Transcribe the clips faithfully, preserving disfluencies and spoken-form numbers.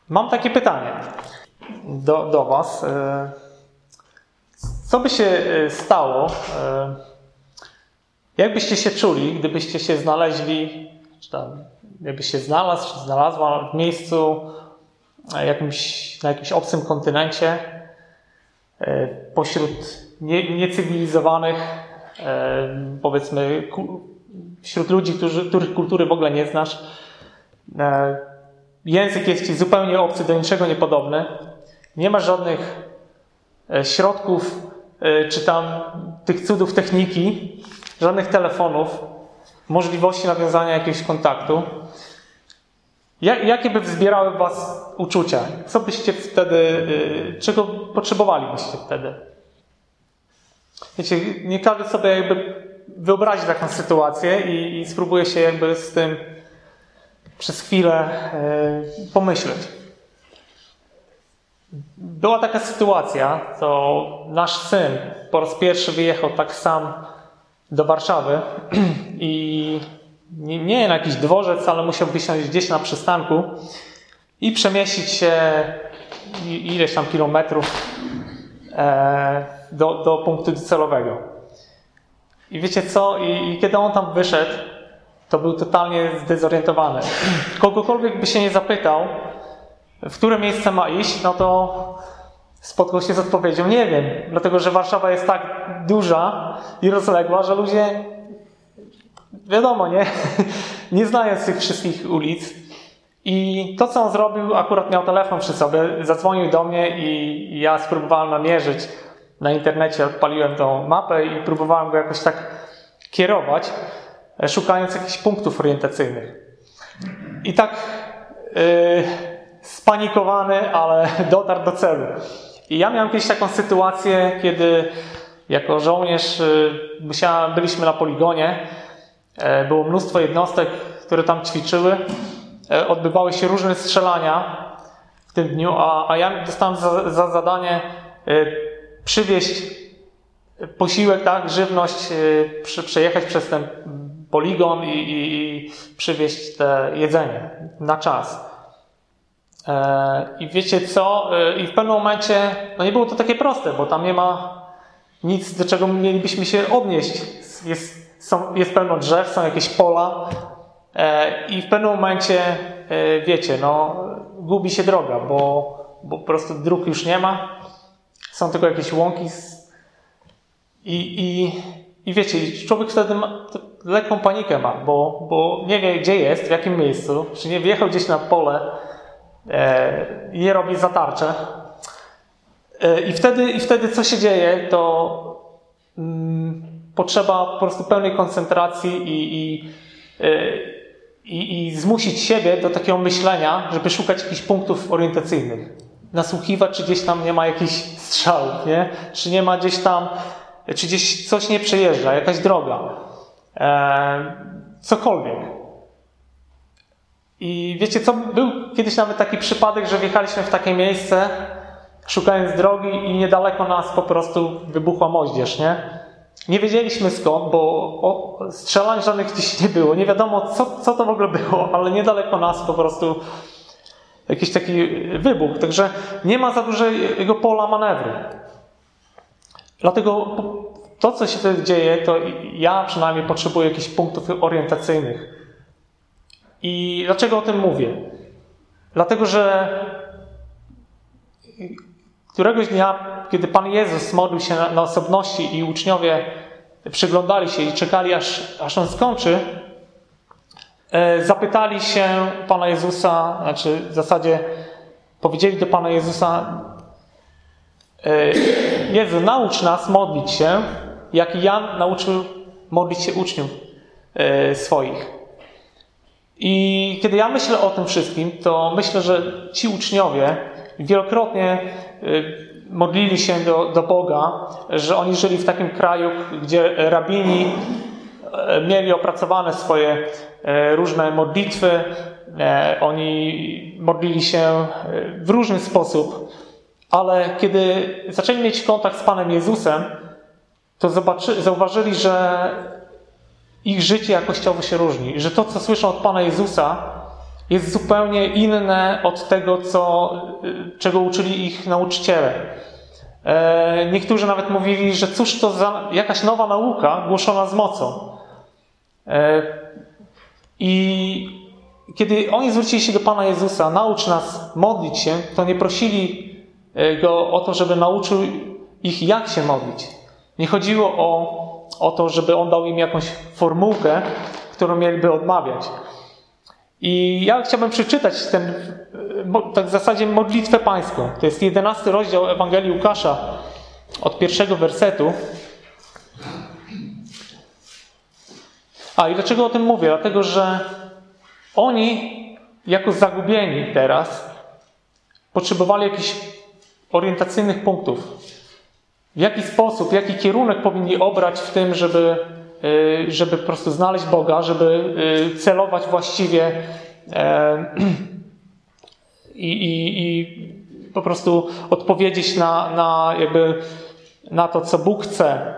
Mam takie pytanie do, do was. Co by się stało, jakbyście się czuli, gdybyście się znaleźli, czy tam jakbyś się znalazł, czy znalazła w miejscu jakimś, na jakimś obcym kontynencie, pośród nie, niecywilizowanych, powiedzmy, wśród ludzi, którzy, których kultury w ogóle nie znasz. Język jest ci zupełnie obcy, do niczego niepodobny. Nie masz żadnych środków, czy tam tych cudów techniki, żadnych telefonów, możliwości nawiązania jakiegoś kontaktu. Jakie by wzbierały w was uczucia? Co byście wtedy, czego potrzebowalibyście wtedy? Wiecie, nie każdy sobie jakby wyobrazi taką sytuację i, i spróbuje się jakby z tym przez chwilę y, pomyśleć. Była taka sytuacja, to nasz syn po raz pierwszy wyjechał tak sam do Warszawy i nie, nie na jakiś dworzec, ale musiał wysiąść gdzieś na przystanku i przemieścić się ileś tam kilometrów e, do, do punktu docelowego. I wiecie co? I, i kiedy on tam wyszedł, to był totalnie zdezorientowany. Kogokolwiek by się nie zapytał, w które miejsce ma iść, no to spotkał się z odpowiedzią, nie wiem, dlatego że Warszawa jest tak duża i rozległa, że ludzie, wiadomo, nie, nie znając tych wszystkich ulic. I to, co on zrobił, akurat miał telefon przy sobie, zadzwonił do mnie i ja spróbowałem namierzyć na internecie, odpaliłem tą mapę i próbowałem go jakoś tak kierować, szukając jakichś punktów orientacyjnych. I tak yy, spanikowany, ale dotarł do celu. I ja miałem kiedyś taką sytuację, kiedy jako żołnierz yy, musiałem, byliśmy na poligonie, yy, było mnóstwo jednostek, które tam ćwiczyły, yy, odbywały się różne strzelania w tym dniu, a, a ja dostałem za, za zadanie yy, przywieźć posiłek, tak, żywność, yy, przy, przejechać przez ten poligon i, i, i przywieźć te jedzenie na czas. E, I wiecie co? E, I w pewnym momencie, no nie było to takie proste, bo tam nie ma nic, do czego mielibyśmy się odnieść. Jest, są, jest pełno drzew, są jakieś pola e, i w pewnym momencie, e, wiecie, no gubi się droga, bo, bo po prostu dróg już nie ma. Są tylko jakieś łąki z, i, i, i wiecie, człowiek wtedy ma, lekką panikę ma, bo, bo nie wie, gdzie jest, w jakim miejscu, czy nie wjechał gdzieś na pole e, i nie robi zatarcze. E, i, wtedy, I wtedy co się dzieje, to mm, potrzeba po prostu pełnej koncentracji i, i, e, i, i zmusić siebie do takiego myślenia, żeby szukać jakichś punktów orientacyjnych. Nasłuchiwać, czy gdzieś tam nie ma jakichś strzałów, nie? Czy nie ma gdzieś tam, czy gdzieś coś nie przejeżdża, jakaś droga. E, cokolwiek. I wiecie co? Był kiedyś nawet taki przypadek, że wjechaliśmy w takie miejsce, szukając drogi i niedaleko nas po prostu wybuchła moździerz, nie? Nie wiedzieliśmy skąd, bo o, strzelań żadnych gdzieś nie było. Nie wiadomo, co, co to w ogóle było, ale niedaleko nas po prostu jakiś taki wybuch. Także nie ma za dużego pola manewru. Dlatego to, co się wtedy dzieje, to ja przynajmniej potrzebuję jakichś punktów orientacyjnych. I dlaczego o tym mówię? Dlatego, że któregoś dnia, kiedy Pan Jezus modlił się na, na osobności i uczniowie przyglądali się i czekali, aż, aż On skończy, e, zapytali się Pana Jezusa, znaczy w zasadzie powiedzieli do Pana Jezusa, e, Jezu, naucz nas modlić się, jak Jan nauczył modlić się uczniów e, swoich. I kiedy ja myślę o tym wszystkim, to myślę, że ci uczniowie wielokrotnie e, modlili się do, do Boga, że oni żyli w takim kraju, gdzie rabini e, mieli opracowane swoje e, różne modlitwy. E, oni modlili się w różny sposób, ale kiedy zaczęli mieć kontakt z Panem Jezusem, to zobaczy, zauważyli, że ich życie jakościowo się różni. Że to, co słyszą od Pana Jezusa, jest zupełnie inne od tego, co, czego uczyli ich nauczyciele. Niektórzy nawet mówili, że cóż to za jakaś nowa nauka głoszona z mocą. I kiedy oni zwrócili się do Pana Jezusa, naucz nas modlić się, to nie prosili Go o to, żeby nauczył ich, jak się modlić. Nie chodziło o, o to, żeby On dał im jakąś formułkę, którą mieliby odmawiać. I ja chciałbym przeczytać ten, tak w zasadzie modlitwę pańską. To jest jedenasty rozdział Ewangelii Łukasza od pierwszego wersetu. A i dlaczego o tym mówię? Dlatego, że oni jako zagubieni teraz potrzebowali jakichś orientacyjnych punktów. W jaki sposób, jaki kierunek powinni obrać w tym, żeby, żeby po prostu znaleźć Boga, żeby celować właściwie i, i, i po prostu odpowiedzieć na, na, jakby na to, co Bóg chce.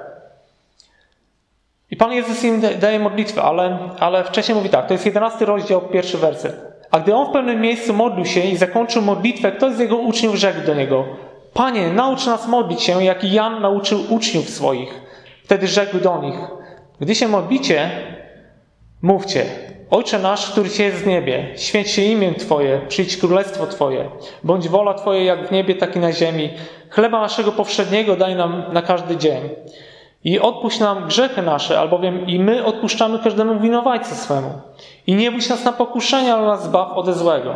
I Pan Jezus im daje modlitwę, ale, ale wcześniej mówi tak, to jest jedenasty rozdział, pierwszy werset. A gdy on w pewnym miejscu modlił się i zakończył modlitwę, ktoś z jego uczniów rzekł do niego: Panie, naucz nas modlić się, jak i Jan nauczył uczniów swoich. Wtedy rzekł do nich: Gdy się modlicie, mówcie: Ojcze nasz, któryś jest w niebie, święć się imię Twoje, przyjdź królestwo Twoje, bądź wola Twoja jak w niebie, tak i na ziemi. Chleba naszego powszedniego daj nam na każdy dzień. I odpuść nam grzechy nasze, albowiem i my odpuszczamy każdemu winowajcy swemu. I nie bój nas na pokuszenie, ale nas zbaw ode złego.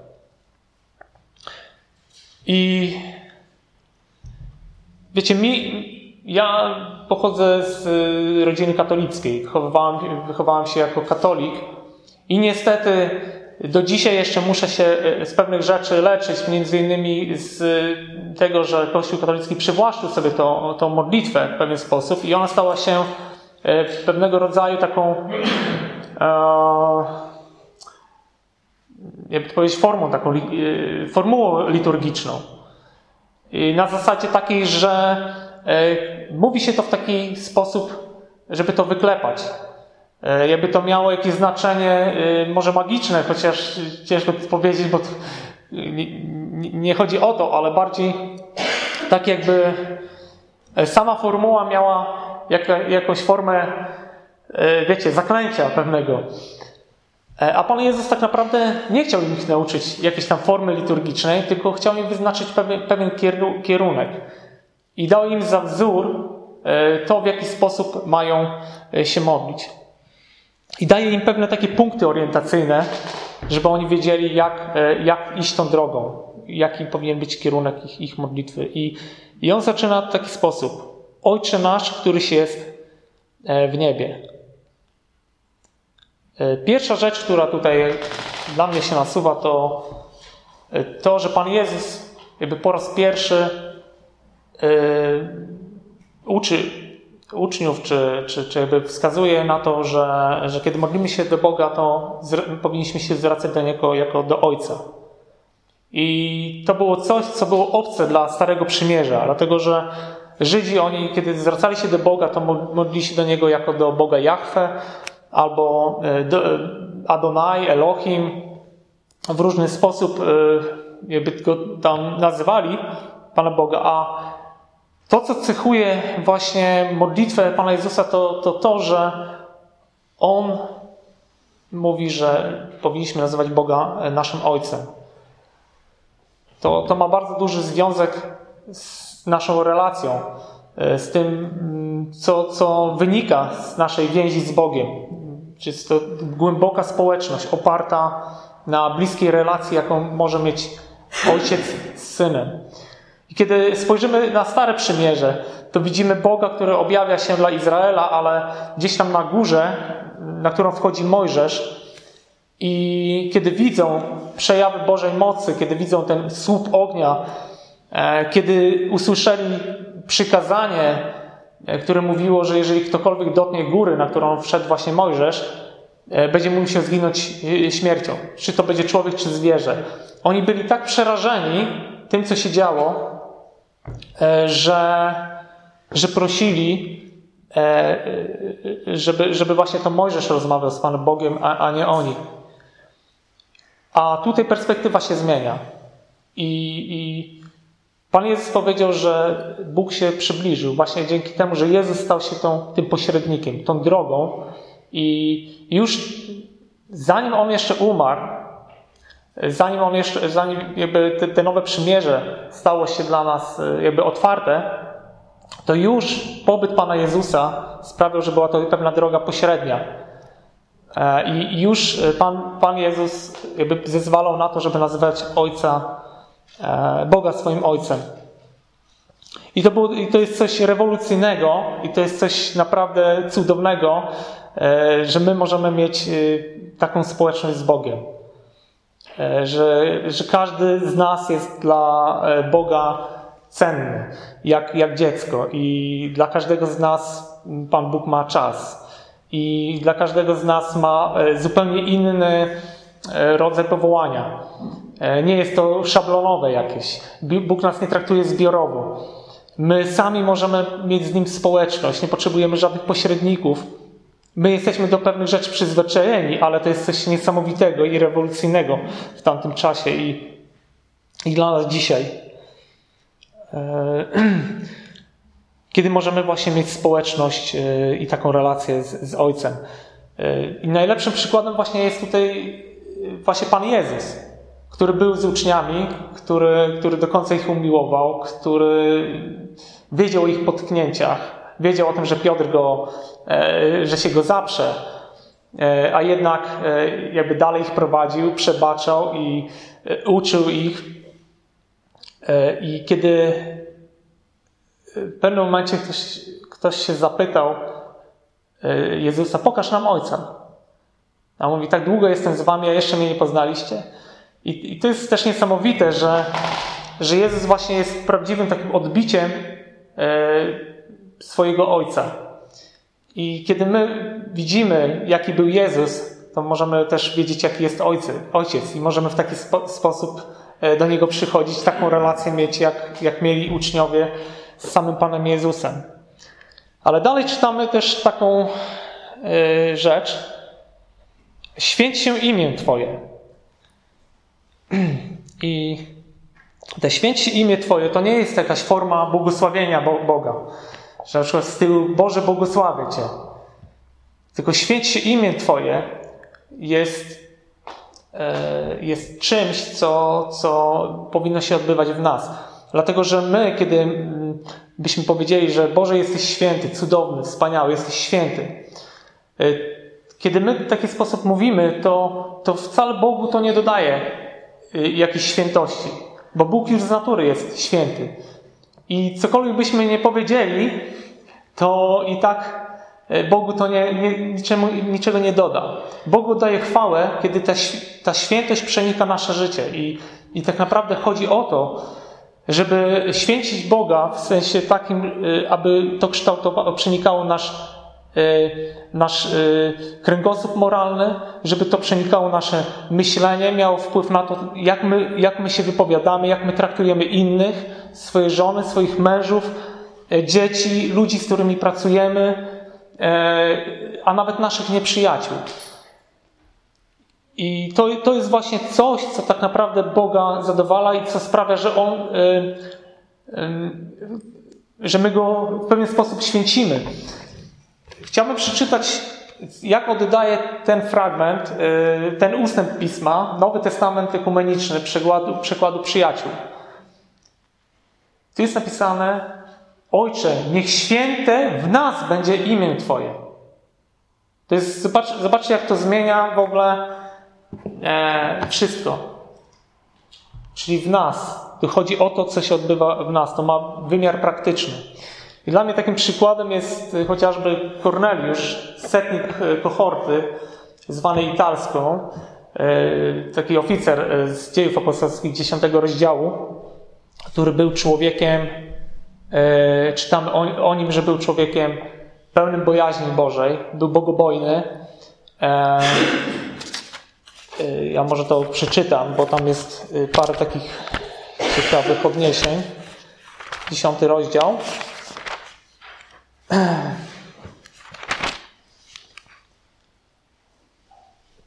I wiecie, mi, ja pochodzę z rodziny katolickiej. Wychowałem, wychowałem się jako katolik i niestety do dzisiaj jeszcze muszę się z pewnych rzeczy leczyć, między innymi z tego, że Kościół katolicki przywłaszczył sobie to, tą modlitwę w pewien sposób i ona stała się pewnego rodzaju taką e, jakby to powiedzieć formą, taką formułą liturgiczną. I na zasadzie takiej, że e, mówi się to w taki sposób, żeby to wyklepać. Jakby to miało jakieś znaczenie może magiczne, chociaż ciężko to powiedzieć, bo to nie chodzi o to, ale bardziej tak jakby sama formuła miała jakąś formę, wiecie, zaklęcia pewnego. A Pan Jezus tak naprawdę nie chciał ich nauczyć jakiejś tam formy liturgicznej, tylko chciał im wyznaczyć pewien, pewien kierunek. I dał im za wzór to, w jaki sposób mają się modlić. I daje im pewne takie punkty orientacyjne, żeby oni wiedzieli, jak, jak iść tą drogą, jaki powinien być kierunek ich, ich modlitwy. I, I on zaczyna w taki sposób. Ojcze nasz, któryś jest w niebie. Pierwsza rzecz, która tutaj dla mnie się nasuwa, to to, że Pan Jezus jakby po raz pierwszy yy, uczy uczniów, czy, czy, czy jakby wskazuje na to, że, że kiedy modlimy się do Boga, to z, powinniśmy się zwracać do Niego jako do Ojca. I to było coś, co było obce dla Starego Przymierza, dlatego że Żydzi, oni kiedy zwracali się do Boga, to modlili się do Niego jako do Boga Jahwe, albo do Adonai, Elohim. W różny sposób jakby go tam nazywali, Pana Boga, a to, co cechuje właśnie modlitwę Pana Jezusa, to to, to że On mówi, że powinniśmy nazywać Boga naszym Ojcem. To, to ma bardzo duży związek z naszą relacją, z tym, co, co wynika z naszej więzi z Bogiem. Jest to głęboka społeczność oparta na bliskiej relacji, jaką może mieć ojciec z synem. I kiedy spojrzymy na Stare Przymierze, to widzimy Boga, który objawia się dla Izraela, ale gdzieś tam na górze, na którą wchodzi Mojżesz, i kiedy widzą przejawy Bożej mocy, kiedy widzą ten słup ognia, kiedy usłyszeli przykazanie, które mówiło, że jeżeli ktokolwiek dotknie góry, na którą wszedł właśnie Mojżesz, będzie musiał zginąć śmiercią. Czy to będzie człowiek, czy zwierzę. Oni byli tak przerażeni tym, co się działo, że, że prosili, żeby, żeby właśnie to Mojżesz rozmawiał z Panem Bogiem, a, a nie oni. A tutaj perspektywa się zmienia. I, i Pan Jezus powiedział, że Bóg się przybliżył właśnie dzięki temu, że Jezus stał się tą, tym pośrednikiem, tą drogą. I już zanim On jeszcze umarł, zanim On jeszcze, zanim jakby te, te nowe przymierze stało się dla nas jakby otwarte, to już pobyt Pana Jezusa sprawiał, że była to pewna droga pośrednia. I już Pan, Pan Jezus jakby zezwalał na to, żeby nazywać Ojca, Boga swoim Ojcem. I to, było, I to jest coś rewolucyjnego i to jest coś naprawdę cudownego, że my możemy mieć taką społeczność z Bogiem. Że, że każdy z nas jest dla Boga cenny, jak, jak dziecko. I dla każdego z nas Pan Bóg ma czas. I dla każdego z nas ma zupełnie inny rodzaj powołania. Nie jest to szablonowe jakieś. Bóg nas nie traktuje zbiorowo. My sami możemy mieć z Nim społeczność, nie potrzebujemy żadnych pośredników. My jesteśmy do pewnych rzeczy przyzwyczajeni, ale to jest coś niesamowitego i rewolucyjnego w tamtym czasie i, i dla nas dzisiaj. Kiedy możemy właśnie mieć społeczność i taką relację z, z Ojcem. I najlepszym przykładem właśnie jest tutaj właśnie Pan Jezus, który był z uczniami, który, który do końca ich umiłował, który wiedział o ich potknięciach, wiedział o tym, że Piotr go, że się go zaprze, a jednak jakby dalej ich prowadził, przebaczał i uczył ich. I kiedy w pewnym momencie ktoś, ktoś się zapytał Jezusa, pokaż nam Ojca. A on mówi, tak długo jestem z wami, a jeszcze mnie nie poznaliście. I, i to jest też niesamowite, że, że Jezus właśnie jest prawdziwym takim odbiciem e, swojego Ojca. I kiedy my widzimy, jaki był Jezus, to możemy też wiedzieć, jaki jest ojcy, Ojciec. I możemy w taki spo, sposób do Niego przychodzić, taką relację mieć, jak, jak mieli uczniowie z samym Panem Jezusem. Ale dalej czytamy też taką y, rzecz. Święć się imię Twoje. I te święć się imię Twoje to nie jest jakaś forma błogosławienia Boga. Że na przykład w stylu Boże błogosławię Cię. Tylko święć się imię Twoje jest, y, jest czymś, co, co powinno się odbywać w nas. Dlatego, że my, kiedy byśmy powiedzieli, że Boże, jesteś święty, cudowny, wspaniały, jesteś święty. Kiedy my w taki sposób mówimy, to, to wcale Bogu to nie dodaje jakiejś świętości. Bo Bóg już z natury jest święty. I cokolwiek byśmy nie powiedzieli, to i tak Bogu to nie, nie, niczemu, niczego nie doda. Bogu daje chwałę, kiedy ta, ta świętość przenika nasze życie. I, i tak naprawdę chodzi o to, żeby święcić Boga w sensie takim, aby to kształtowało, przenikało nasz, nasz kręgosłup moralny, żeby to przenikało nasze myślenie, miało wpływ na to, jak my, jak my się wypowiadamy, jak my traktujemy innych, swoje żony, swoich mężów, dzieci, ludzi, z którymi pracujemy, a nawet naszych nieprzyjaciół. I to, to jest właśnie coś, co tak naprawdę Boga zadowala i co sprawia, że On, yy, yy, że my Go w pewien sposób święcimy. Chciałbym przeczytać, jak oddaje ten fragment, yy, ten ustęp Pisma, Nowy Testament Ekumeniczny, przekładu, przekładu przyjaciół. Tu jest napisane: Ojcze, niech święte w nas będzie imię Twoje. To jest, zobacz, zobaczcie, jak to zmienia w ogóle E, wszystko. Czyli w nas. Tu chodzi o to, co się odbywa w nas. To ma wymiar praktyczny. I dla mnie takim przykładem jest chociażby Korneliusz, setnik kohorty, zwany Italską, e, taki oficer z Dziejów Apostolskich dziesiątego rozdziału, który był człowiekiem, e, czytamy o, o nim, że był człowiekiem pełnym bojaźni Bożej, był bogobojny. E, Ja może to przeczytam, bo tam jest parę takich ciekawych odniesień. Dziesiąty rozdział.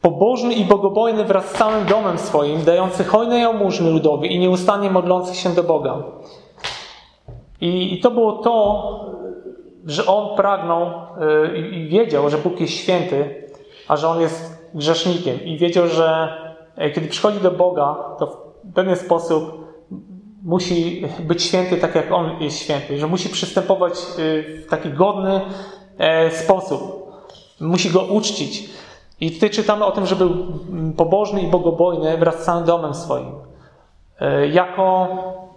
pobożny i bogobojny wraz z całym domem swoim, dający hojne jałmużny ludowi i nieustannie modlący się do Boga. I, i to było to, że on pragnął yy, i wiedział, że Bóg jest święty, a że on jest grzesznikiem. I wiedział, że yy, kiedy przychodzi do Boga, to w pewien sposób musi być święty tak, jak on jest święty. Że musi przystępować yy, w taki godny yy, sposób. Musi go uczcić. I tutaj czytamy o tym, że był pobożny i bogobojny wraz z całym domem swoim. Yy, jako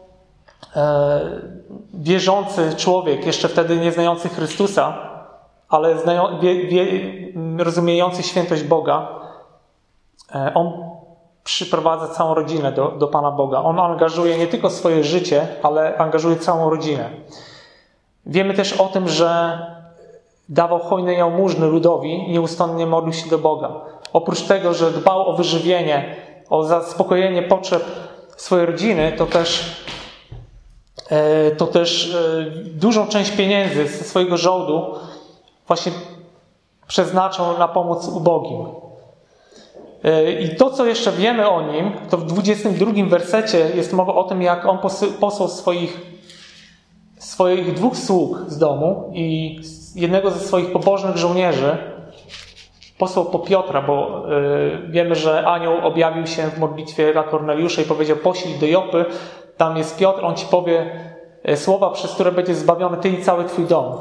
wierzący człowiek, jeszcze wtedy nie znający Chrystusa, ale znają, wie, wie, rozumiejący świętość Boga, on przyprowadza całą rodzinę do, do Pana Boga. On angażuje nie tylko swoje życie, ale angażuje całą rodzinę. Wiemy też o tym, że dawał hojne jałmużny ludowi, nieustannie modlił się do Boga. Oprócz tego, że dbał o wyżywienie, o zaspokojenie potrzeb swojej rodziny, to też to też dużą część pieniędzy ze swojego żołdu właśnie przeznaczał na pomoc ubogim. I to, co jeszcze wiemy o nim, to w dwudziestym drugim wersecie jest mowa o tym, jak on posłał swoich, swoich dwóch sług z domu i jednego ze swoich pobożnych żołnierzy posłał po Piotra, bo wiemy, że anioł objawił się w modlitwie dla Korneliusza i powiedział: poślij do Jopy, tam jest Piotr, on ci powie słowa, przez które będzie zbawiony ty i cały twój dom.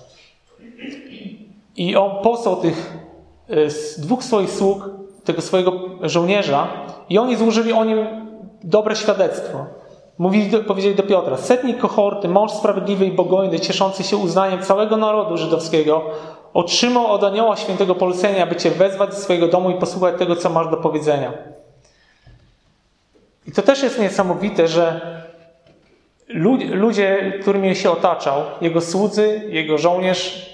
I on posłał tych dwóch swoich sług, tego swojego żołnierza, i oni złożyli o nim dobre świadectwo. Mówili, powiedzieli do Piotra: setnik kohorty, mąż sprawiedliwy i bogojny, cieszący się uznaniem całego narodu żydowskiego, otrzymał od anioła świętego polecenia, aby cię wezwać ze swojego domu i posłuchać tego, co masz do powiedzenia. I to też jest niesamowite, że ludzie, którymi się otaczał, jego słudzy, jego żołnierz,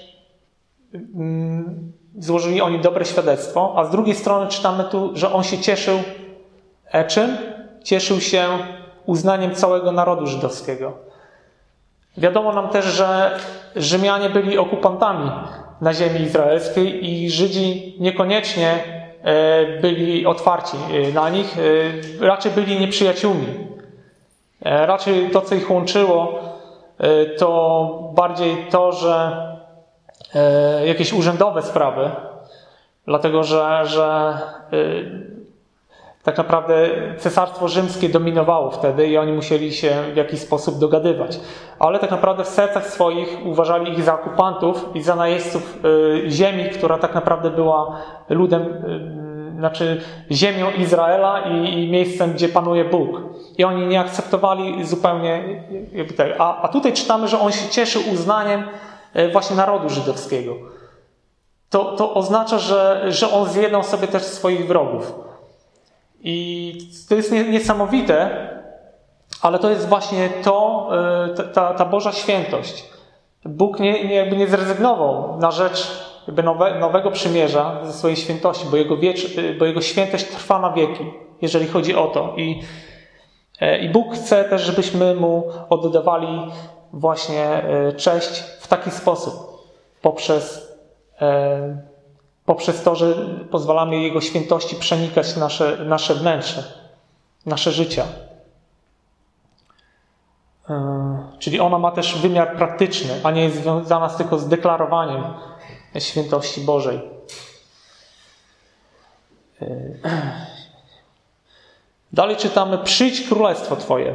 złożyli o nim dobre świadectwo, a z drugiej strony czytamy tu, że on się cieszył czym? Cieszył się uznaniem całego narodu żydowskiego. Wiadomo nam też, że Rzymianie byli okupantami na ziemi izraelskiej i Żydzi niekoniecznie byli otwarci na nich, raczej byli nieprzyjaciółmi. Raczej to, co ich łączyło, to bardziej to, że jakieś urzędowe sprawy, dlatego że, że tak naprawdę cesarstwo rzymskie dominowało wtedy i oni musieli się w jakiś sposób dogadywać. Ale tak naprawdę w sercach swoich uważali ich za okupantów i za najeźdźców ziemi, która tak naprawdę była ludem, znaczy ziemią Izraela i, i miejscem, gdzie panuje Bóg. I oni nie akceptowali zupełnie jakby tak. A, a tutaj czytamy, że on się cieszył uznaniem właśnie narodu żydowskiego. To, to oznacza, że, że on zjednał sobie też swoich wrogów. I to jest niesamowite, ale to jest właśnie to, ta, ta Boża świętość. Bóg nie, nie, jakby nie zrezygnował na rzecz jakby nowe, nowego przymierza ze swojej świętości, bo jego, wiecz, bo jego świętość trwa na wieki, jeżeli chodzi o to. I, I Bóg chce też, żebyśmy Mu oddawali właśnie cześć w taki sposób, poprzez poprzez to, że pozwalamy Jego świętości przenikać nasze, nasze wnętrze, nasze życia. Czyli ona ma też wymiar praktyczny, a nie jest związana tylko z deklarowaniem świętości Bożej. Dalej czytamy: przyjdź królestwo Twoje.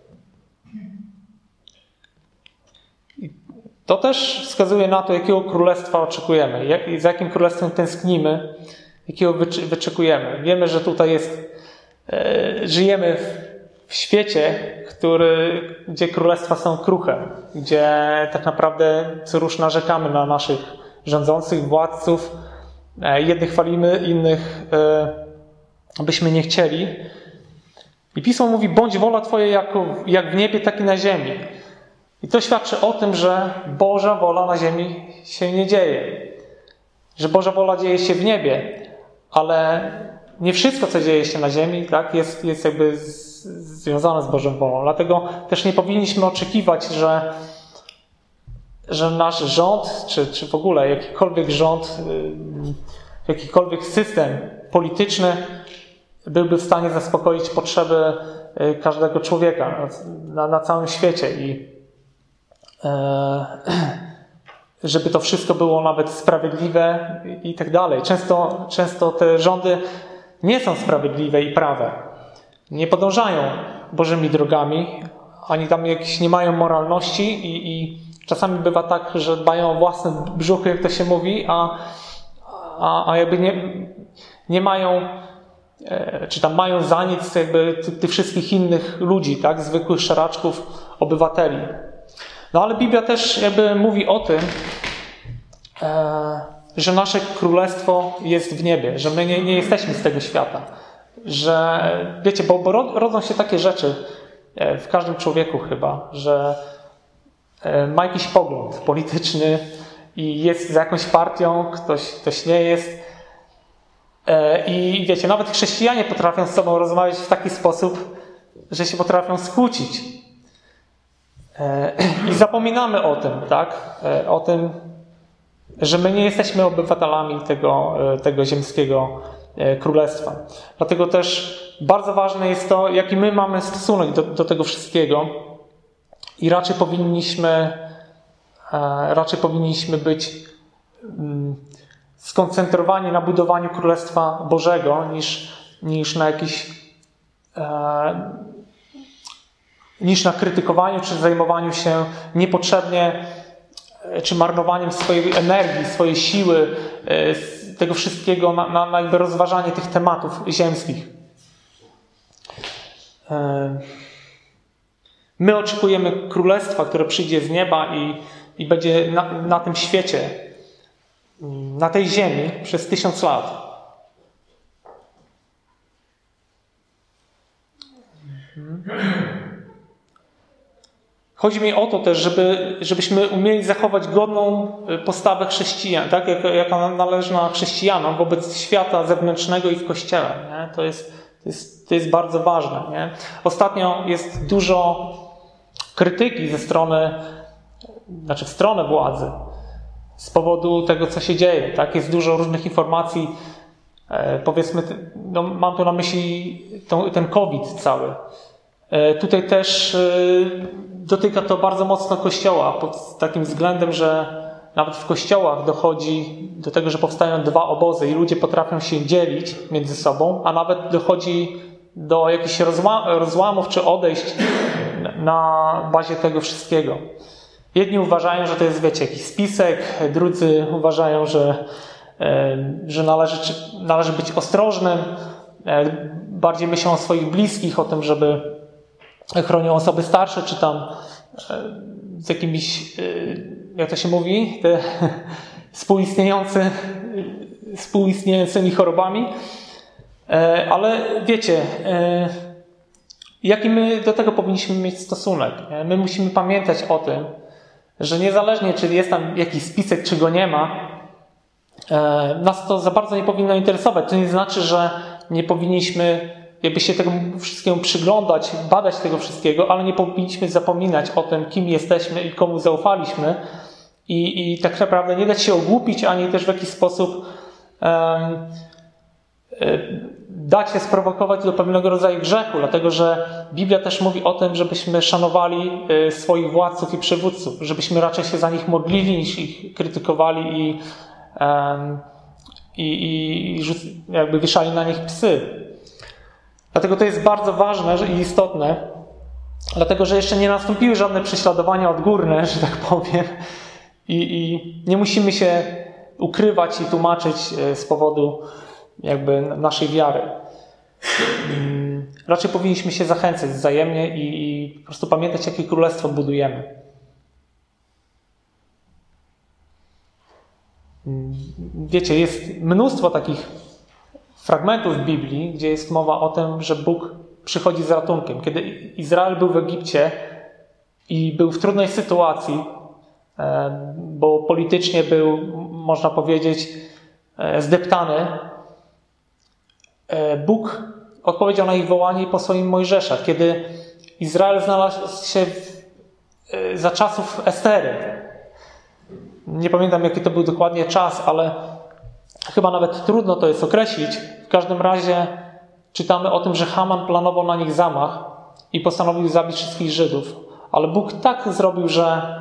To też wskazuje na to, jakiego królestwa oczekujemy, jak, za jakim królestwem tęsknimy, jakiego wyczekujemy. Wiemy, że tutaj jest, e, żyjemy w, w świecie, który, gdzie królestwa są kruche, gdzie tak naprawdę co rusz narzekamy na naszych rządzących, władców. E, jednych chwalimy, innych e, byśmy nie chcieli. I Pismo mówi: bądź wola Twoja jako, jak w niebie, tak i na ziemi. I to świadczy o tym, że Boża wola na ziemi się nie dzieje. Że Boża wola dzieje się w niebie, ale nie wszystko, co dzieje się na ziemi, tak, jest, jest jakby z, związane z Bożą wolą. Dlatego też nie powinniśmy oczekiwać, że, że nasz rząd, czy, czy w ogóle jakikolwiek rząd, jakikolwiek system polityczny byłby w stanie zaspokoić potrzeby każdego człowieka na, na całym świecie i e, żeby to wszystko było nawet sprawiedliwe i tak dalej. Często, często te rządy nie są sprawiedliwe i prawe. Nie podążają Bożymi drogami, ani tam jakieś nie mają moralności i, i czasami bywa tak, że dbają o własne brzuchy, jak to się mówi, a, a, a jakby nie, nie mają, czy tam mają za nic jakby tych, tych wszystkich innych ludzi, tak, zwykłych szaraczków, obywateli. No ale Biblia też jakby mówi o tym, że nasze królestwo jest w niebie, że my nie, nie jesteśmy z tego świata. Że, wiecie, bo, bo rodzą się takie rzeczy w każdym człowieku chyba, że ma jakiś pogląd polityczny i jest za jakąś partią, ktoś, ktoś nie jest. I wiecie, nawet chrześcijanie potrafią z sobą rozmawiać w taki sposób, że się potrafią skłócić. I zapominamy o tym, tak? O tym, że my nie jesteśmy obywatelami tego, tego ziemskiego królestwa. Dlatego też bardzo ważne jest to, jaki my mamy stosunek do, do tego wszystkiego i raczej powinniśmy raczej powinniśmy być skoncentrowani na budowaniu Królestwa Bożego niż, niż na jakiś niż na krytykowaniu czy zajmowaniu się niepotrzebnie czy marnowaniem swojej energii, swojej siły, tego wszystkiego na, na, na jakby rozważanie tych tematów ziemskich. My oczekujemy Królestwa, które przyjdzie z nieba i, i będzie na, na tym świecie, na tej ziemi przez tysiąc lat. Chodzi mi o to też, żeby, żebyśmy umieli zachować godną postawę chrześcijan, tak? Jak, jaka należna chrześcijanom wobec świata zewnętrznego i w Kościele. Nie? To jest, to jest, to jest bardzo ważne. Nie? Ostatnio jest dużo krytyki ze strony, znaczy w stronę władzy z powodu tego, co się dzieje. Tak? Jest dużo różnych informacji, e, powiedzmy, no, mam tu na myśli tą, ten COVID cały. E, tutaj też e, dotyka to bardzo mocno Kościoła pod takim względem, że nawet w kościołach dochodzi do tego, że powstają dwa obozy i ludzie potrafią się dzielić między sobą, a nawet dochodzi do jakichś rozłamów czy odejść na bazie tego wszystkiego. Jedni uważają, że to jest, wiecie, jakiś spisek, drudzy uważają, że, że należy, należy być ostrożnym, bardziej myślą o swoich bliskich, o tym, żeby chronią osoby starsze, czy tam z jakimiś, jak to się mówi, te współistniejące, współistniejącymi chorobami. Ale wiecie, jaki my do tego powinniśmy mieć stosunek? My musimy pamiętać o tym, że niezależnie, czy jest tam jakiś spisek, czy go nie ma, nas to za bardzo nie powinno interesować. To nie znaczy, że nie powinniśmy jakby się temu wszystkiemu przyglądać, badać tego wszystkiego, ale nie powinniśmy zapominać o tym, kim jesteśmy i komu zaufaliśmy i, i tak naprawdę nie dać się ogłupić, ani też w jakiś sposób um, dać się sprowokować do pewnego rodzaju grzechu, dlatego że Biblia też mówi o tym, żebyśmy szanowali swoich władców i przywódców, żebyśmy raczej się za nich modlili, niż ich krytykowali i, um, i, i, i jakby wieszali na nich psy. Dlatego to jest bardzo ważne i istotne, dlatego że jeszcze nie nastąpiły żadne prześladowania odgórne, że tak powiem, i, i nie musimy się ukrywać i tłumaczyć z powodu jakby naszej wiary. Raczej powinniśmy się zachęcać wzajemnie i, i po prostu pamiętać, jakie królestwo budujemy. Wiecie, jest mnóstwo takich fragmentów w Biblii, gdzie jest mowa o tym, że Bóg przychodzi z ratunkiem. Kiedy Izrael był w Egipcie i był w trudnej sytuacji, bo politycznie był, można powiedzieć, zdeptany, Bóg odpowiedział na ich wołanie i posłał im Mojżesza. Kiedy Izrael znalazł się w, za czasów Estery, nie pamiętam, jaki to był dokładnie czas, ale chyba nawet trudno to jest określić. W każdym razie czytamy o tym, że Haman planował na nich zamach i postanowił zabić wszystkich Żydów. Ale Bóg tak zrobił, że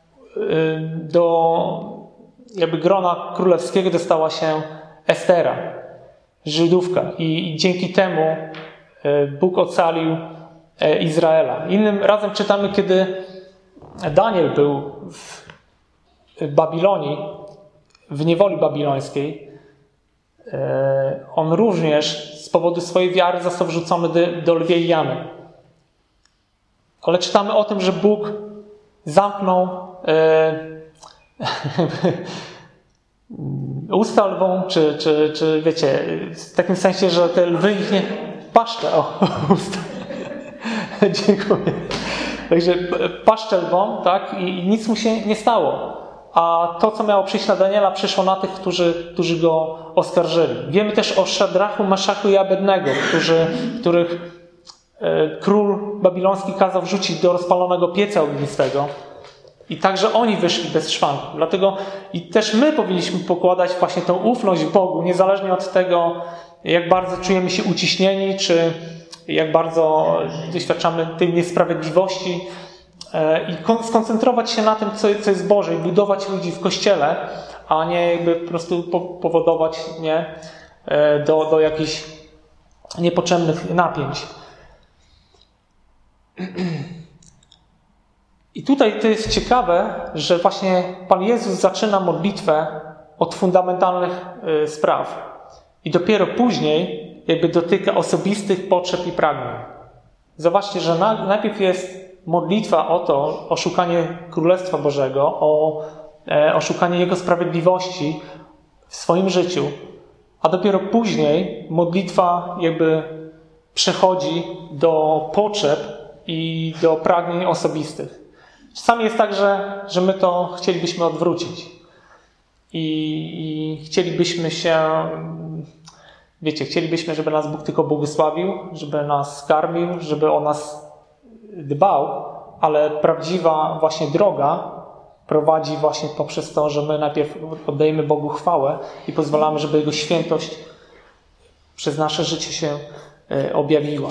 do jakby grona królewskiego dostała się Estera, Żydówka. I, i dzięki temu Bóg ocalił Izraela. Innym razem czytamy, kiedy Daniel był w Babilonii, w niewoli babilońskiej, on również z powodu swojej wiary został wrzucony do, do lwiej jamy. Ale czytamy o tym, że Bóg zamknął e, usta lwom, czy, czy, czy wiecie, w takim sensie, że te lwy ich nie... Paszczę, o, usta. Dziękuję. Także paszczę lwom, tak, i, i nic mu się nie stało. A to, co miało przyjść na Daniela, przyszło na tych, którzy, którzy go oskarżyli. Wiemy też o Szadrachu, Meszachu i Abednego, którzy, których e, król babiloński kazał wrzucić do rozpalonego pieca ognistego. I także oni wyszli bez szwanku. Dlatego i też my powinniśmy pokładać właśnie tą ufność w Bogu, niezależnie od tego, jak bardzo czujemy się uciśnieni, czy jak bardzo doświadczamy tej niesprawiedliwości. I skoncentrować się na tym, co, co jest Boże, i budować ludzi w Kościele, a nie jakby po prostu powodować nie, do, do jakichś niepotrzebnych napięć. I tutaj to jest ciekawe, że właśnie Pan Jezus zaczyna modlitwę od fundamentalnych spraw i dopiero później jakby dotyka osobistych potrzeb i pragnień. Zobaczcie, że na, najpierw jest modlitwa o to, o szukanie Królestwa Bożego, o, e, o szukanie Jego sprawiedliwości w swoim życiu, a dopiero później modlitwa jakby przechodzi do potrzeb i do pragnień osobistych. Czasami jest tak, że, że my to chcielibyśmy odwrócić i, i chcielibyśmy się, wiecie, chcielibyśmy, żeby nas Bóg tylko błogosławił, żeby nas karmił, żeby o nas dbał, ale prawdziwa właśnie droga prowadzi właśnie poprzez to, że my najpierw oddajemy Bogu chwałę i pozwalamy, żeby Jego świętość przez nasze życie się objawiła.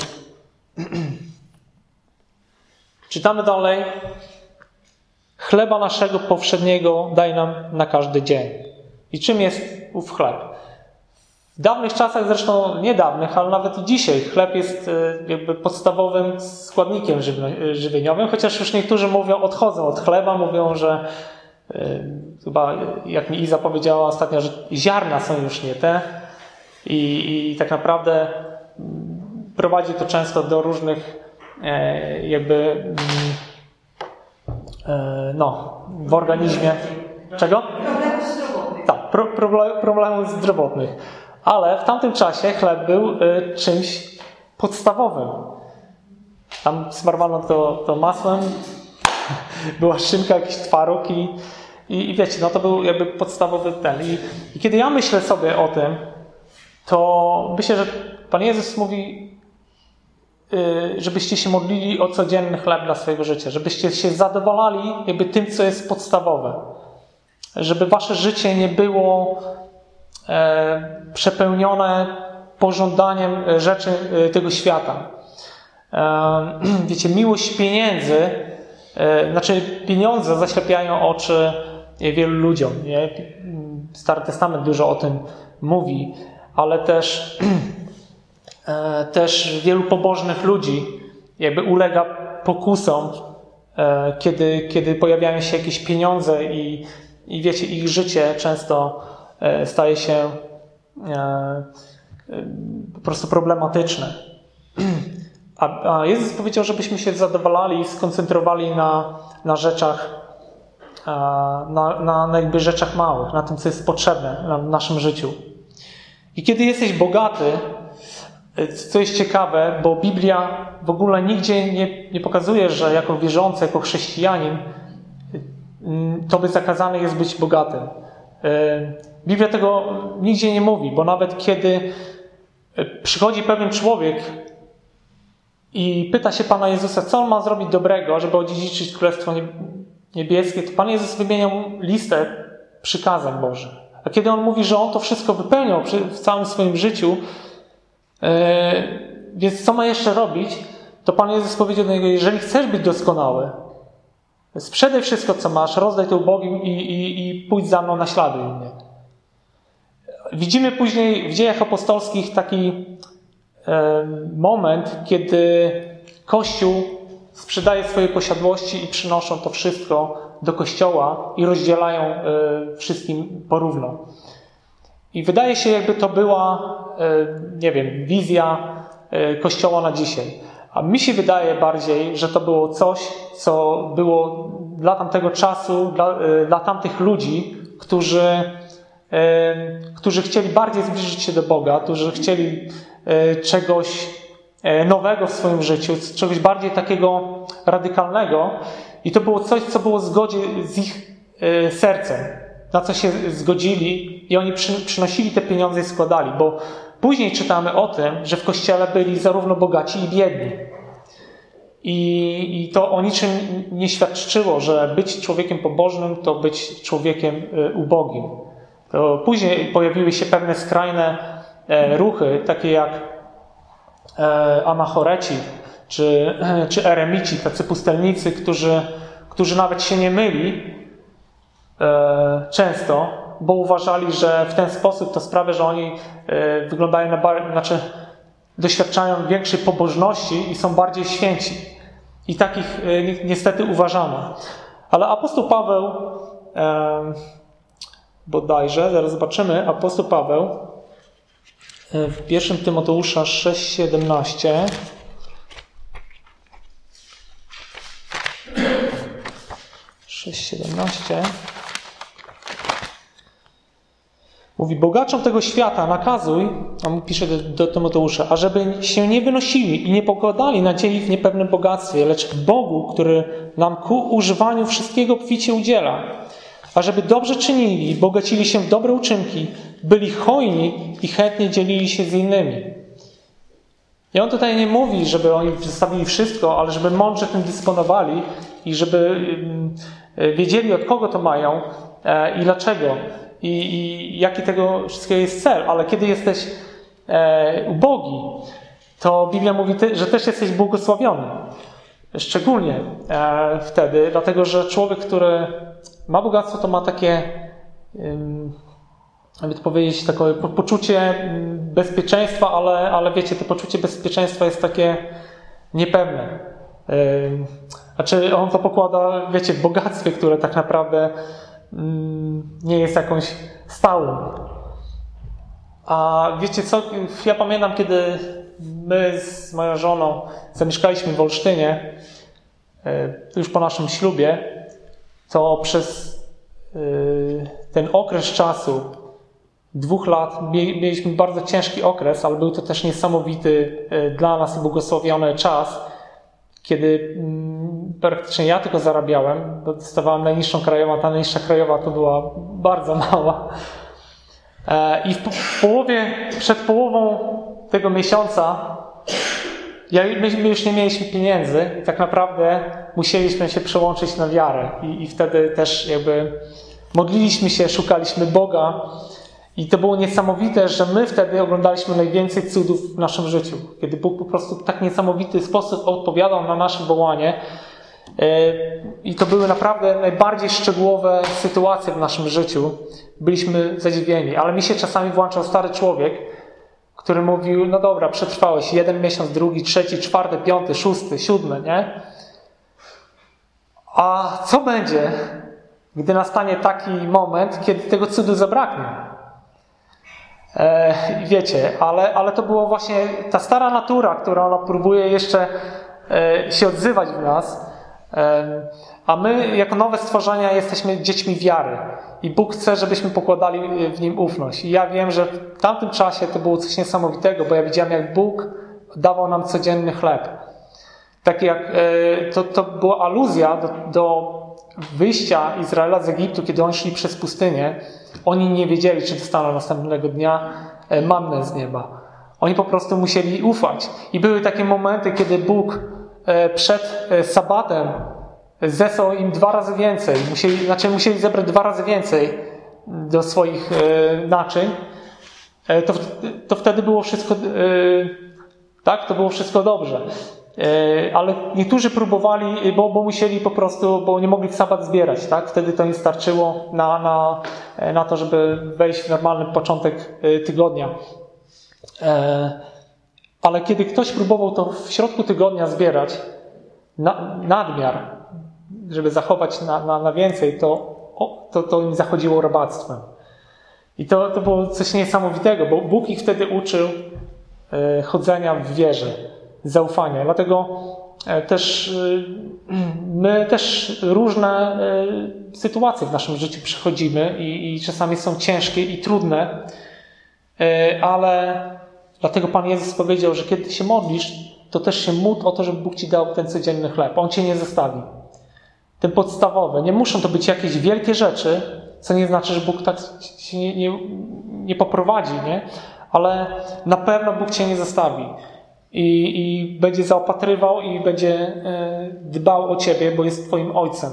Czytamy dalej. Chleba naszego powszedniego daj nam na każdy dzień. I czym jest ów chleb? W dawnych czasach, zresztą niedawnych, ale nawet i dzisiaj, chleb jest jakby podstawowym składnikiem żywieniowym, chociaż już niektórzy mówią, odchodzą od chleba, mówią, że chyba, jak mi Iza powiedziała ostatnio, że ziarna są już nie te i, i tak naprawdę prowadzi to często do różnych jakby no, w organizmie czego? Problemów zdrowotnych. Tak, pro, problem, problemów zdrowotnych. Ale w tamtym czasie chleb był y, czymś podstawowym. Tam smarowano to, to masłem, była szynka, jakiś twaróg i, i, i wiecie, no to był jakby podstawowy ten. I, I kiedy ja myślę sobie o tym, to myślę, że Pan Jezus mówi, y, żebyście się modlili o codzienny chleb dla swojego życia, żebyście się zadowalali jakby tym, co jest podstawowe. Żeby wasze życie nie było e, przepełnione pożądaniem rzeczy e, tego świata. E, wiecie, miłość pieniędzy, e, znaczy pieniądze zaślepiają oczy wielu ludziom. Nie? Stary Testament dużo o tym mówi, ale też, e, też wielu pobożnych ludzi jakby ulega pokusom, e, kiedy, kiedy pojawiają się jakieś pieniądze i I wiecie, ich życie często staje się po prostu problematyczne. A Jezus powiedział, żebyśmy się zadowalali i skoncentrowali na, na rzeczach, na, na, na jakby rzeczach małych, na tym, co jest potrzebne w naszym życiu. I kiedy jesteś bogaty, co jest ciekawe, bo Biblia w ogóle nigdzie nie, nie pokazuje, że jako wierzący, jako chrześcijanin tobie zakazane jest być bogatym. Biblia tego nigdzie nie mówi, bo nawet kiedy przychodzi pewien człowiek i pyta się Pana Jezusa, co on ma zrobić dobrego, żeby odziedziczyć Królestwo Niebieskie, to Pan Jezus wymienia mu listę przykazań Bożych. A kiedy on mówi, że on to wszystko wypełniał w całym swoim życiu, Więc co ma jeszcze robić? To Pan Jezus powiedział do niego, jeżeli chcesz być doskonały, sprzedaj wszystko, co masz, rozdaj to ubogim i, i, i pójdź za mną, naśladuj mnie. Widzimy później w Dziejach Apostolskich taki e, moment, kiedy Kościół sprzedaje swoje posiadłości i przynoszą to wszystko do Kościoła i rozdzielają e, wszystkim porówno. I wydaje się, jakby to była, e, nie wiem, wizja e, Kościoła na dzisiaj. A mi się wydaje bardziej, że to było coś, co było dla tamtego czasu, dla, dla tamtych ludzi, którzy, którzy chcieli bardziej zbliżyć się do Boga, którzy chcieli czegoś nowego w swoim życiu, czegoś bardziej takiego radykalnego. I to było coś, co było w zgodzie z ich sercem, na co się zgodzili i oni przynosili te pieniądze i składali, bo później czytamy o tym, że w Kościele byli zarówno bogaci i biedni. I, I to o niczym nie świadczyło, że być człowiekiem pobożnym to być człowiekiem ubogim. To później pojawiły się pewne skrajne ruchy, takie jak anachoreci czy, czy eremici, tacy pustelnicy, którzy, którzy nawet się nie myli często, bo uważali, że w ten sposób to sprawia, że oni wyglądają na bardziej, znaczy doświadczają większej pobożności i są bardziej święci. I takich niestety uważano. Ale apostoł Paweł, e, bodajże, zaraz zobaczymy, apostoł Paweł w pierwszym Tymoteusza sześć siedemnaście sześć siedemnaście mówi, bogaczom tego świata nakazuj, a mu pisze do, do Tymoteusza, ażeby się nie wynosili i nie pokładali nadziei w niepewnym bogactwie, lecz w Bogu, który nam ku używaniu wszystkiego obficie udziela. Ażeby dobrze czynili, bogacili się w dobre uczynki, byli hojni i chętnie dzielili się z innymi. I on tutaj nie mówi, żeby oni zostawili wszystko, ale żeby mądrze tym dysponowali i żeby wiedzieli, od kogo to mają i dlaczego. I, i jaki tego wszystkiego jest cel. Ale kiedy jesteś e, ubogi, to Biblia mówi, ty, że też jesteś błogosławiony. Szczególnie e, wtedy, dlatego że człowiek, który ma bogactwo, to ma takie, um, jakby to powiedzieć, takie poczucie bezpieczeństwa, ale, ale wiecie, to poczucie bezpieczeństwa jest takie niepewne. Um, znaczy on to pokłada, wiecie, w bogactwie, które tak naprawdę nie jest jakąś stałą. A wiecie co? Ja pamiętam, kiedy my z moją żoną zamieszkaliśmy w Olsztynie, już po naszym ślubie, to przez ten okres czasu, dwóch lat, mieliśmy bardzo ciężki okres, ale był to też niesamowity dla nas i błogosławiony czas, kiedy praktycznie ja tylko zarabiałem, bo dostawałem najniższą krajową, a ta najniższa krajowa to była bardzo mała. I w połowie, przed połową tego miesiąca ja, my już nie mieliśmy pieniędzy i tak naprawdę musieliśmy się przełączyć na wiarę. I, i wtedy też jakby modliliśmy się, szukaliśmy Boga. I to było niesamowite, że my wtedy oglądaliśmy najwięcej cudów w naszym życiu. Kiedy Bóg po prostu w tak niesamowity sposób odpowiadał na nasze wołanie. I to były naprawdę najbardziej szczegółowe sytuacje w naszym życiu. Byliśmy zadziwieni. Ale mi się czasami włączał stary człowiek, który mówił, no dobra, przetrwałeś jeden miesiąc, drugi, trzeci, czwarty, piąty, szósty, siódmy, nie? A co będzie, gdy nastanie taki moment, kiedy tego cudu zabraknie? E, wiecie, ale, ale to było właśnie ta stara natura, która ona próbuje jeszcze e, się odzywać w nas. E, a my jako nowe stworzenia jesteśmy dziećmi wiary. I Bóg chce, żebyśmy pokładali w Nim ufność. I ja wiem, że w tamtym czasie to było coś niesamowitego, bo ja widziałem, jak Bóg dawał nam codzienny chleb. Tak jak e, to, to była aluzja do, do wyjścia Izraela z Egiptu, kiedy oni szli przez pustynię. Oni nie wiedzieli, czy dostaną następnego dnia mannę z nieba. Oni po prostu musieli ufać. I były takie momenty, kiedy Bóg przed sabatem zesłał im dwa razy więcej. Musieli, znaczy musieli zebrać dwa razy więcej do swoich naczyń. to, to wtedy było wszystko, tak, to było wszystko dobrze. Ale niektórzy próbowali, bo, bo musieli po prostu, bo nie mogli w sabat zbierać, tak? Wtedy to im starczyło na, na, na to, żeby wejść w normalny początek tygodnia. Ale kiedy ktoś próbował to w środku tygodnia zbierać, na, nadmiar, żeby zachować na, na, na więcej, to, o, to, to im zachodziło robactwem. I to, to było coś niesamowitego, bo Bóg ich wtedy uczył e, chodzenia w wierze, zaufania. Dlatego e, też e, my też różne e, sytuacje w naszym życiu przechodzimy i, i czasami są ciężkie i trudne, e, ale dlatego Pan Jezus powiedział, że kiedy się modlisz, to też się módl o to, żeby Bóg ci dał ten codzienny chleb. On cię nie zostawi. Ten podstawowy. Nie muszą to być jakieś wielkie rzeczy, co nie znaczy, że Bóg tak się nie, nie, nie poprowadzi, nie? Ale na pewno Bóg cię nie zostawi. I, i będzie zaopatrywał i będzie e, dbał o ciebie, bo jest twoim Ojcem.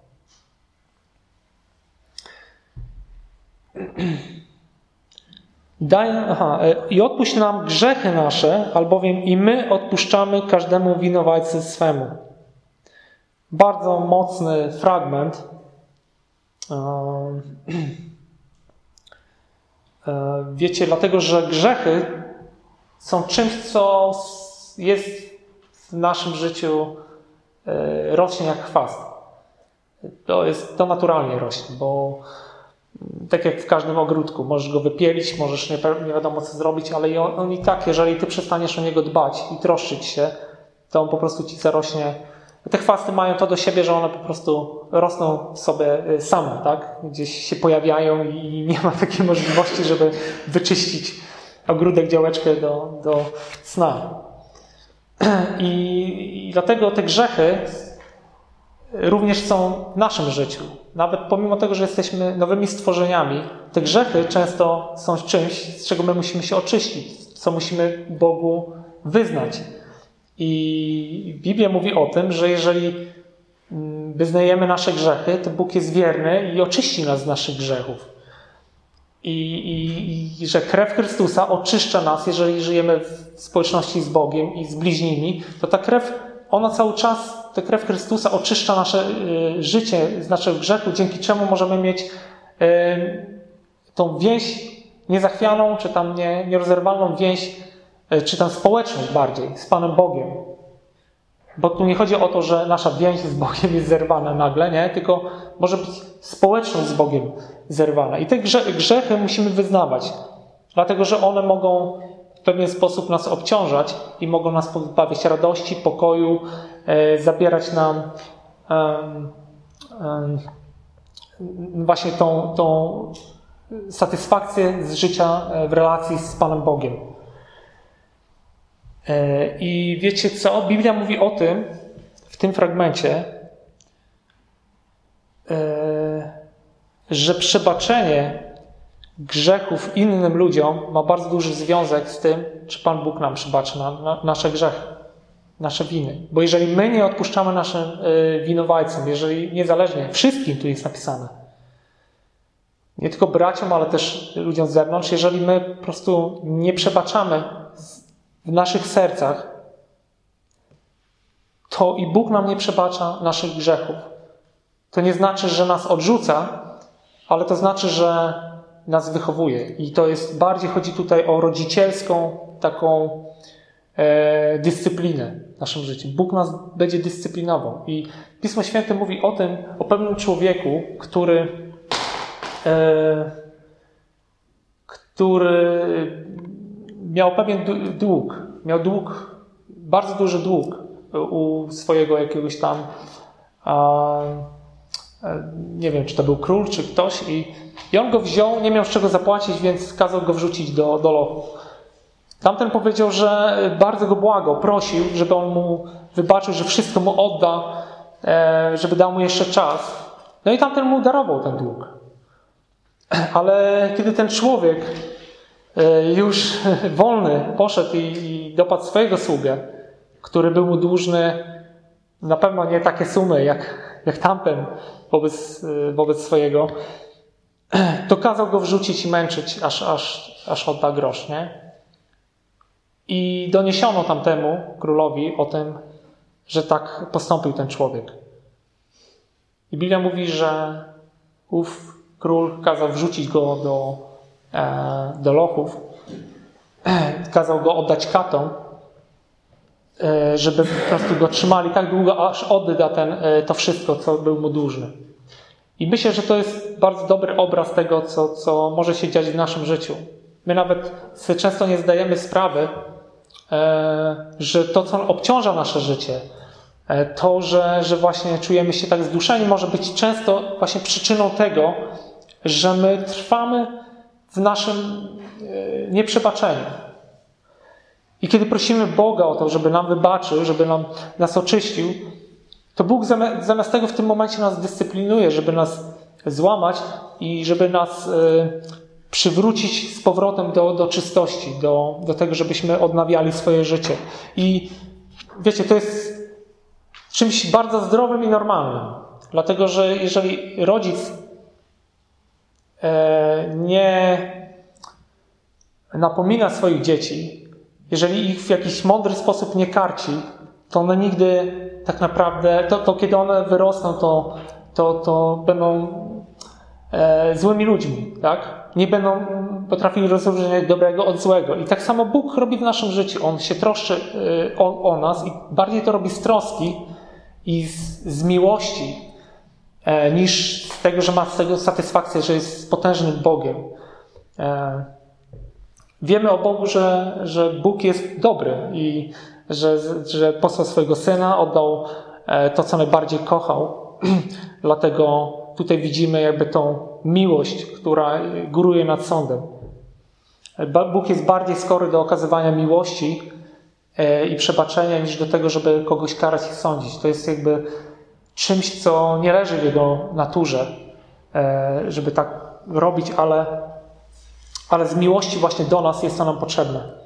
Daj, aha, i odpuść nam grzechy nasze, albowiem i my odpuszczamy każdemu winowajcy swemu. Bardzo mocny fragment. Wiecie, dlatego, że grzechy są czymś, co jest w naszym życiu, rośnie jak chwast. To jest, to naturalnie rośnie, bo tak jak w każdym ogródku, możesz go wypielić, możesz nie, nie wiadomo co zrobić, ale on, on i tak, jeżeli ty przestaniesz o niego dbać i troszczyć się, to on po prostu ci zarośnie. Te chwasty mają to do siebie, że one po prostu rosną sobie same, tak? Gdzieś się pojawiają i nie ma takiej możliwości, żeby wyczyścić ogródek, działeczkę do, do sna. I, I dlatego te grzechy również są w naszym życiu. Nawet pomimo tego, że jesteśmy nowymi stworzeniami, te grzechy często są czymś, z czego my musimy się oczyścić, co musimy Bogu wyznać. I Biblia mówi o tym, że jeżeli wyznajemy nasze grzechy, to Bóg jest wierny i oczyści nas z naszych grzechów. I, i, i że krew Chrystusa oczyszcza nas, jeżeli żyjemy w społeczności z Bogiem i z bliźnimi, to ta krew, ona cały czas, ta krew Chrystusa oczyszcza nasze y, życie z naszych grzechów, dzięki czemu możemy mieć y, tą więź niezachwianą, czy tam nie, nierozerwalną więź, y, czy tam społeczność bardziej z Panem Bogiem. Bo tu nie chodzi o to, że nasza więź z Bogiem jest zerwana nagle, nie? Tylko może być społeczność z Bogiem zerwana. I te grzechy musimy wyznawać, dlatego że one mogą w pewien sposób nas obciążać i mogą nas pozbawiać radości, pokoju, e, zabierać nam e, e, właśnie tą, tą satysfakcję z życia w relacji z Panem Bogiem. E, I wiecie co? Biblia mówi o tym w tym fragmencie, e, że przebaczenie grzechów innym ludziom ma bardzo duży związek z tym, czy Pan Bóg nam przebaczy na, na, nasze grzechy, nasze winy. Bo jeżeli my nie odpuszczamy naszym y, winowajcom, jeżeli niezależnie, wszystkim tu jest napisane, nie tylko braciom, ale też ludziom z zewnątrz, jeżeli my po prostu nie przebaczamy w naszych sercach, to i Bóg nam nie przebacza naszych grzechów. To nie znaczy, że nas odrzuca, ale to znaczy, że nas wychowuje. I to jest, bardziej chodzi tutaj o rodzicielską taką e, dyscyplinę w naszym życiu. Bóg nas będzie dyscyplinował. I Pismo Święte mówi o tym, o pewnym człowieku, który e, który miał pewien dług. Miał dług, bardzo duży dług u swojego jakiegoś tam a, nie wiem, czy to był król, czy ktoś i, i on go wziął, nie miał z czego zapłacić, więc kazał go wrzucić do, do lochu. Tamten powiedział, że bardzo go błagał, prosił, żeby on mu wybaczył, że wszystko mu odda, e, żeby dał mu jeszcze czas. No i tamten mu darował ten dług. Ale kiedy ten człowiek e, już wolny poszedł i, i dopadł swojego sługę, który był mu dłużny na pewno nie takie sumy jak, jak tamten wobec, wobec swojego, to kazał go wrzucić i męczyć, aż, aż aż odda grosz, nie? I doniesiono tamtemu królowi o tym, że tak postąpił ten człowiek. I Biblia mówi, że ów król kazał wrzucić go do, e, do lochów, kazał go oddać katom, e, żeby po prostu go trzymali tak długo, aż odda ten, e, to wszystko, co był mu dłużny. I myślę, że to jest bardzo dobry obraz tego, co, co może się dziać w naszym życiu. My nawet sobie często nie zdajemy sprawy, e, że to, co obciąża nasze życie, e, to, że, że właśnie czujemy się tak zduszeni, może być często właśnie przyczyną tego, że my trwamy w naszym e, nieprzebaczeniu. I kiedy prosimy Boga o to, żeby nam wybaczył, żeby nam, nas oczyścił, to Bóg zamiast, zamiast tego w tym momencie nas dyscyplinuje, żeby nas złamać i żeby nas y, przywrócić z powrotem do, do czystości, do, do tego, żebyśmy odnawiali swoje życie. I wiecie, to jest czymś bardzo zdrowym i normalnym. Dlatego, że jeżeli rodzic y, nie napomina swoich dzieci, jeżeli ich w jakiś mądry sposób nie karci, to one nigdy tak naprawdę, to, to kiedy one wyrosną, to, to, to będą e, złymi ludźmi, tak? Nie będą potrafili rozróżniać dobrego od złego. I tak samo Bóg robi w naszym życiu. On się troszczy e, o, o nas i bardziej to robi z troski i z, z miłości, e, niż z tego, że ma z tego satysfakcję, że jest potężnym Bogiem. E, wiemy o Bogu, że, że Bóg jest dobry i Że, że posłał swojego Syna, oddał to, co najbardziej kochał. Dlatego tutaj widzimy jakby tą miłość, która góruje nad sądem. Bóg jest bardziej skory do okazywania miłości i przebaczenia, niż do tego, żeby kogoś karać i sądzić. To jest jakby czymś, co nie leży w Jego naturze, żeby tak robić, ale, ale z miłości właśnie do nas jest to nam potrzebne.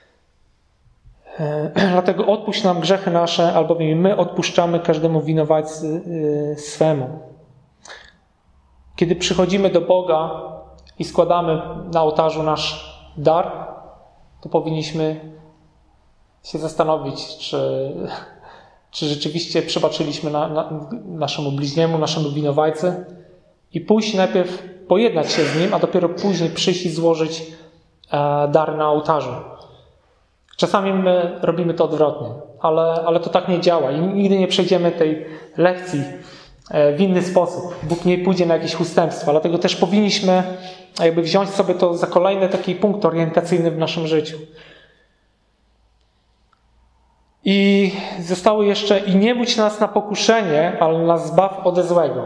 Dlatego odpuść nam grzechy nasze, albowiem my odpuszczamy każdemu winowajcy swemu. Kiedy przychodzimy do Boga i składamy na ołtarzu nasz dar, to powinniśmy się zastanowić, czy, czy rzeczywiście przebaczyliśmy na, na, naszemu bliźniemu, naszemu winowajcy i pójść najpierw pojednać się z nim, a dopiero później przyjść i złożyć e, dar na ołtarzu. Czasami my robimy to odwrotnie, ale, ale to tak nie działa i nigdy nie przejdziemy tej lekcji w inny sposób. Bóg nie pójdzie na jakieś ustępstwa, dlatego też powinniśmy jakby wziąć sobie to za kolejny taki punkt orientacyjny w naszym życiu. I zostało jeszcze i nie budź nas na pokuszenie, ale nas zbaw ode złego.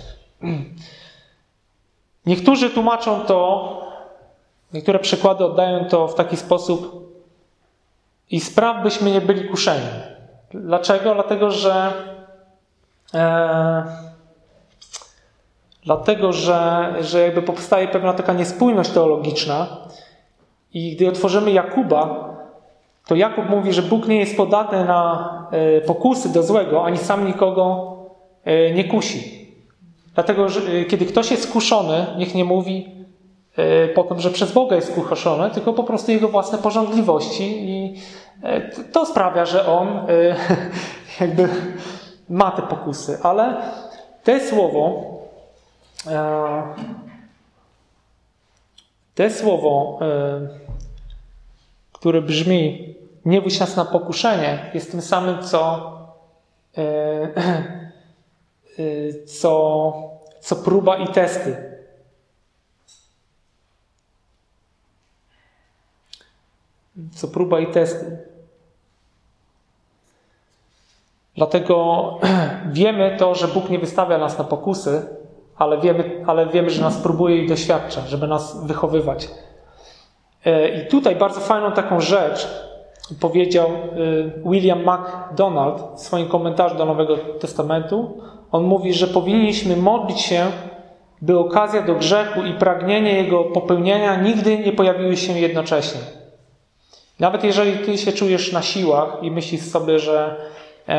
Niektórzy tłumaczą to, niektóre przykłady oddają to w taki sposób: i spraw, byśmy nie byli kuszeni. Dlaczego? Dlatego, że e, dlatego, że, że jakby powstaje pewna taka niespójność teologiczna i gdy otworzymy Jakuba, to Jakub mówi, że Bóg nie jest podatny na e, pokusy do złego, ani sam nikogo e, nie kusi. Dlatego, że e, kiedy ktoś jest skuszony, niech nie mówi po tym, że przez Boga jest kuszony, tylko po prostu jego własne pożądliwości i to sprawia, że on jakby ma te pokusy. Ale to słowo to słowo, które brzmi nie budź nas na pokuszenie, jest tym samym, co co, co próba i testy. Co próba i testy. Dlatego wiemy to, że Bóg nie wystawia nas na pokusy, ale wiemy, ale wiemy, że nas próbuje i doświadcza, żeby nas wychowywać. I tutaj bardzo fajną taką rzecz powiedział William MacDonald w swoim komentarzu do Nowego Testamentu. On mówi, że powinniśmy modlić się, by okazja do grzechu i pragnienie jego popełnienia nigdy nie pojawiły się jednocześnie. Nawet jeżeli ty się czujesz na siłach i myślisz sobie, że, e,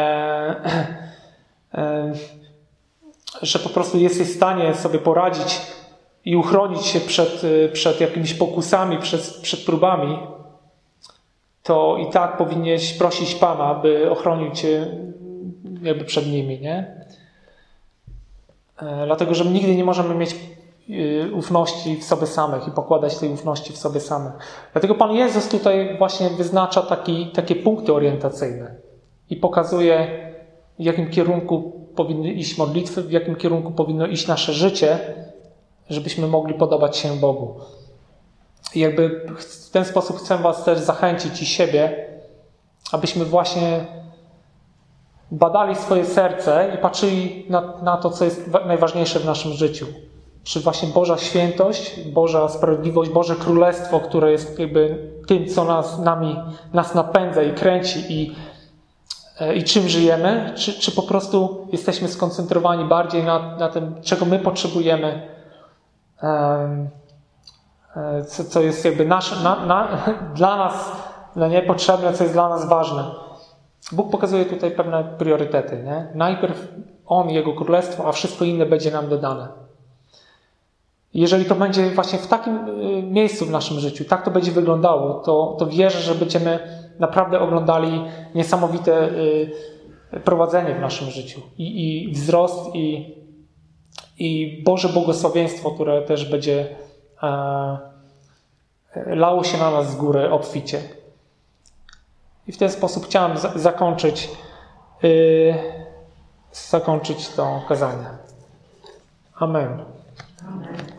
e, że po prostu jesteś w stanie sobie poradzić i uchronić się przed, przed jakimiś pokusami, przed, przed próbami, to i tak powinieneś prosić Pana, by ochronił cię jakby przed nimi, nie? Dlatego, że nigdy nie możemy mieć ufności w sobie samych i pokładać tej ufności w sobie samych. Dlatego Pan Jezus tutaj właśnie wyznacza taki, takie punkty orientacyjne i pokazuje, w jakim kierunku powinny iść modlitwy, w jakim kierunku powinno iść nasze życie, żebyśmy mogli podobać się Bogu. I jakby w ten sposób chcę Was też zachęcić i siebie, abyśmy właśnie badali swoje serce i patrzyli na, na to, co jest najważniejsze w naszym życiu. Czy właśnie Boża świętość, Boża sprawiedliwość, Boże Królestwo, które jest jakby tym, co nas, nami, nas napędza i kręci i, i czym żyjemy, czy, czy po prostu jesteśmy skoncentrowani bardziej na, na tym, czego my potrzebujemy, um, co, co jest jakby nasz, na, na, dla nas no nie, potrzebne, co jest dla nas ważne. Bóg pokazuje tutaj pewne priorytety. Nie? Najpierw On, Jego Królestwo, a wszystko inne będzie nam dodane. Jeżeli to będzie właśnie w takim miejscu w naszym życiu, tak to będzie wyglądało, to, to wierzę, że będziemy naprawdę oglądali niesamowite prowadzenie w naszym życiu. I, i wzrost, i, i Boże błogosławieństwo, które też będzie e, lało się na nas z góry obficie. I w ten sposób chciałem za- zakończyć, yy, zakończyć to kazanie. Amen. Amen.